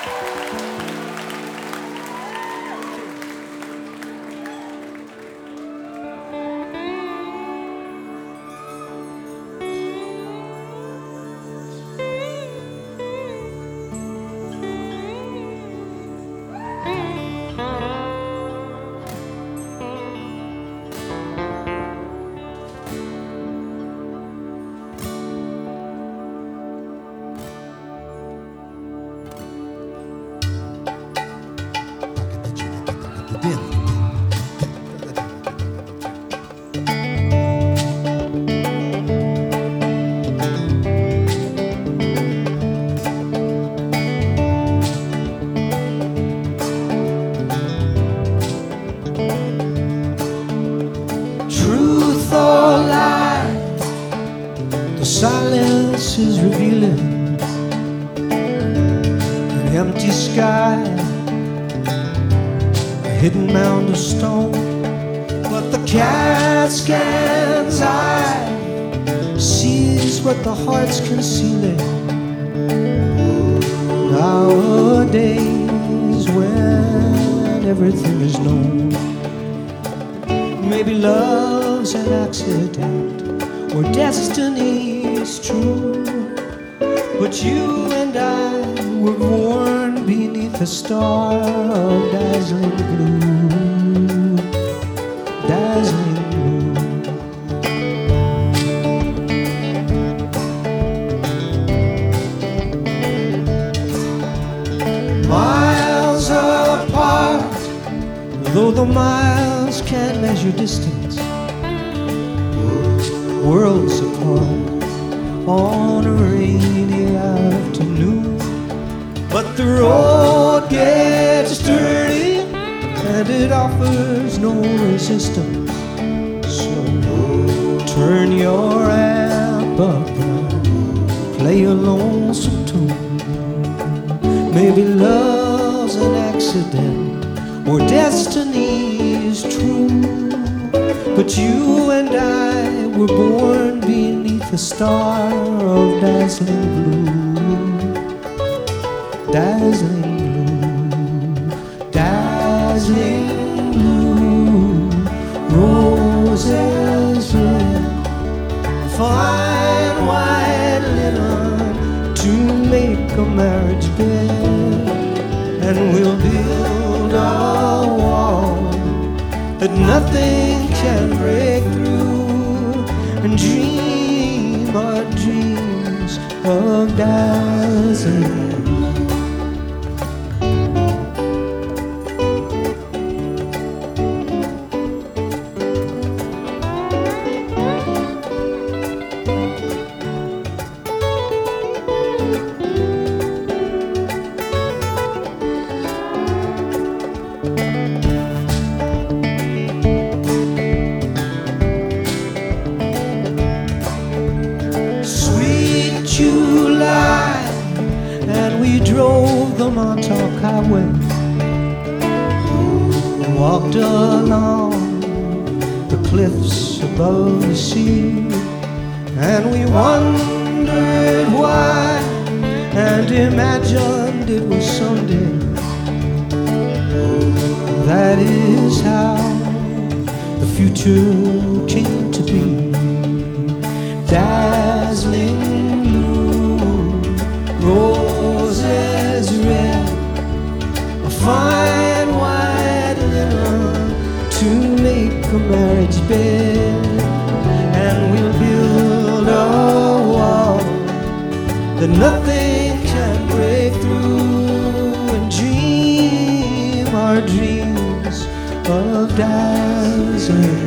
Truth or lie, the silence is revealing an empty sky, a hidden mound of stone. But the cat scan's eye sees what the heart's concealing. Nowadays, when everything is known, maybe love's an accident or destiny's true. But you and I were born beneath a star of dazzling blue, dazzling blue. Miles apart, though the miles can't measure distance, worlds apart on a rainy afternoon. But the road gets dirty and it offers no resistance. So turn your amp up and play a lonesome tune. Maybe love's an accident or destiny is true. But you and I were born beneath a star of dazzling blue, dazzling blue, dazzling blue. Roses red, fine white linen to make a marriage bed. And we'll build a wall that nothing can break through, and dream our dreams of dazzling. July, and we drove the Montauk Highway and walked along the cliffs above the sea, and we wondered why and imagined it was someday. That is how the future came to be. Dazzling roses red, a fine white linen to make a marriage bed. And we'll build a wall that nothing can break through, and dream our dreams of dazzling.